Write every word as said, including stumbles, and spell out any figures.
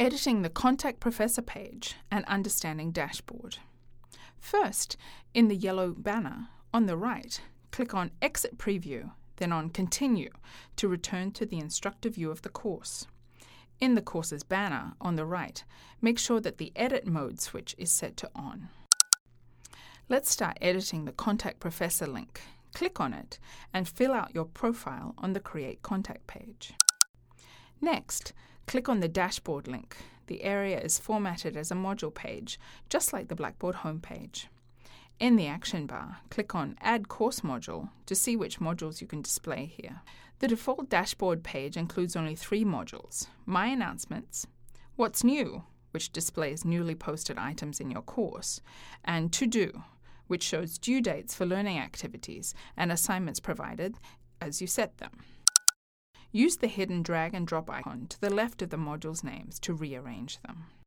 Editing the Contact Professor page and understanding dashboard. First, in the yellow banner on the right, click on Exit Preview, then on Continue to return to the instructor view of the course. In the course's banner on the right, make sure that the Edit Mode switch is set to On. Let's start editing the Contact Professor link. Click on it and fill out your profile on the Create Contact page. Next, click on the Dashboard link. The area is formatted as a module page, just like the Blackboard homepage. In the action bar, click on Add Course Module to see which modules you can display here. The default dashboard page includes only three modules: My Announcements, What's New, which displays newly posted items in your course, and To Do, which shows due dates for learning activities and assignments provided as you set them. Use the hidden drag and drop icon to the left of the modules' names to rearrange them.